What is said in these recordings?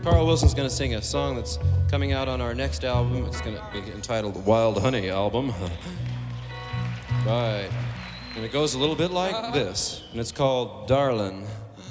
Carl Wilson's going to sing a song that's coming out on our next album. It's going to be entitled the Wild Honey Album. Right. And it goes a little bit like this, and it's called Darlin'.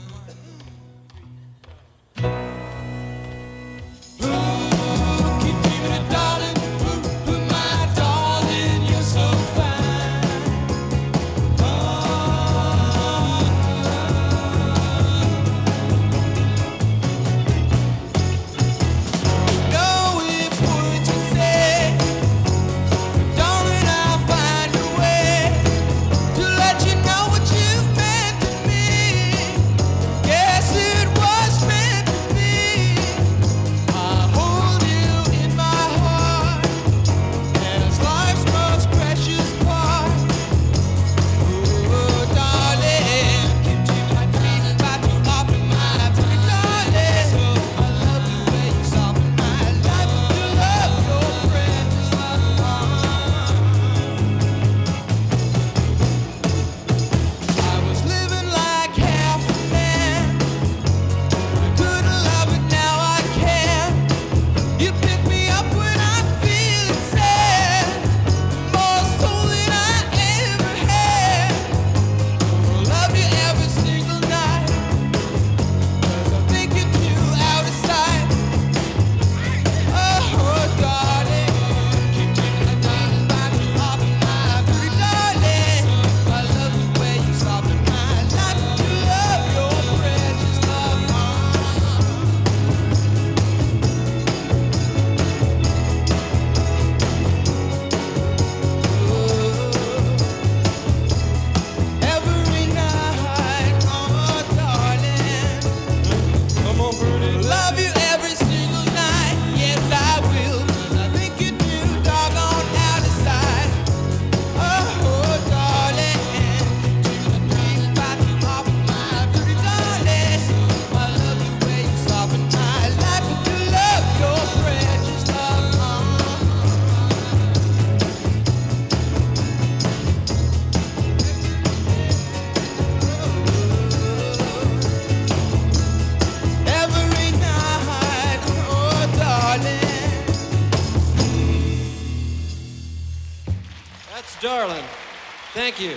That's Darlin'. Thank you.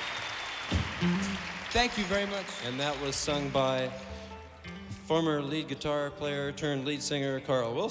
Thank you very much. And that was sung by former lead guitar player turned lead singer Carl Wilson.